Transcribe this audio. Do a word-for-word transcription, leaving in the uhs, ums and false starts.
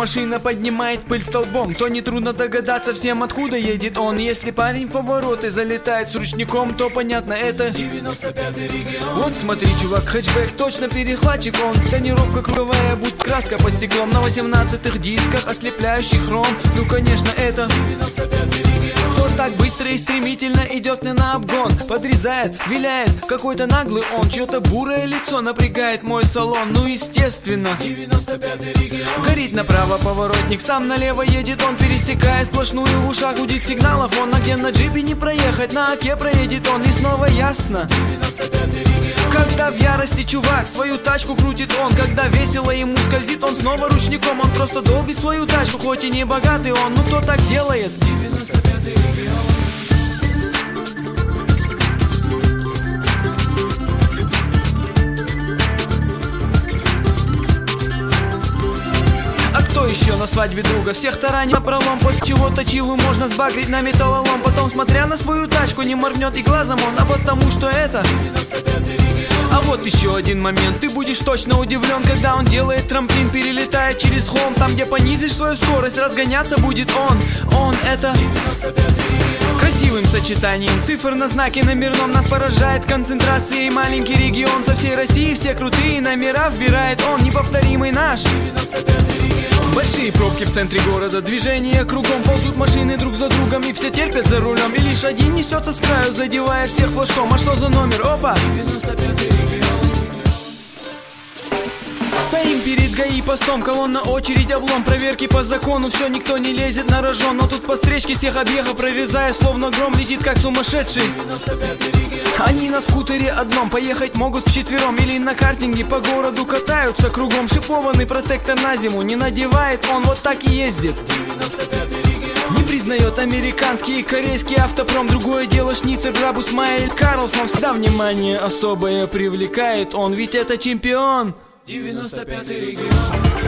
машина поднимает пыль столбом, то нетрудно догадаться всем, откуда едет он. Если парень в повороты залетает с ручником, то понятно, это девяносто пятый регион. Вот смотри, чувак, хэтчбэк, точно перехватчик он. Тонировка круговая, будь краска под стеклом. На восемнадцатых дисках ослепляющий хром. Ну конечно, это девяносто пятый регион. Кто так быстро и стремительно идет мне на обгон, подрезает, виляет, какой-то наглый он. Чье-то бурое лицо напрягает мой салон. Ну естественно, девяносто пятый регион. Горит направо поворотник, сам налево едет он, пересекая сплошную, в ушах гудит сигналов он. А где на джипе не проехать, на оке проедет он. И снова ясно, девяносто пятый регион. Когда в ярости чувак свою тачку крутит он, когда весело ему скользит он снова ручником. Он просто долбит свою тачку, хоть и не богатый он. Ну кто так делает? девяносто пятый регион. Кто еще на свадьбе друга всех таранит напролом, после чего точилу можно сбагрить на металлолом. Потом, смотря на свою тачку, не моргнет и глазом он, а потому что это девяносто пятый регион. А вот еще один момент, ты будешь точно удивлен, когда он делает трамплин, перелетает через холм. Там, где понизишь свою скорость, разгоняться будет он. Он это девяносто пятый регион. Красивым сочетанием цифр на знаке номерном нас поражает концентрацией маленький регион. Со всей России все крутые номера вбирает он, неповторимый наш девяносто пятый регион. Большие пробки в центре города, движение кругом, ползут машины друг за другом и все терпят за рулем. И лишь один несется с краю, задевая всех флажком. А что за номер? Опа! девяносто пятый регион. Стоим перед ГАИ постом, колонна, очередь, облом, проверки по закону, все, никто не лезет на рожон. Но тут по встречке всех объехав, прорезая, словно гром, летит как сумасшедший девяносто пятый регион. Они на скутере одном поехать могут вчетвером, или на картинге по городу катаются кругом. Шипованный протектор на зиму не надевает он, вот так и ездит девяносто пятый регион. Не признает американский и корейский автопром. Другое дело Шницер, Брабус, Майя, Карлсон. Всегда внимание особое привлекает он, ведь это чемпион девяносто пятый регион.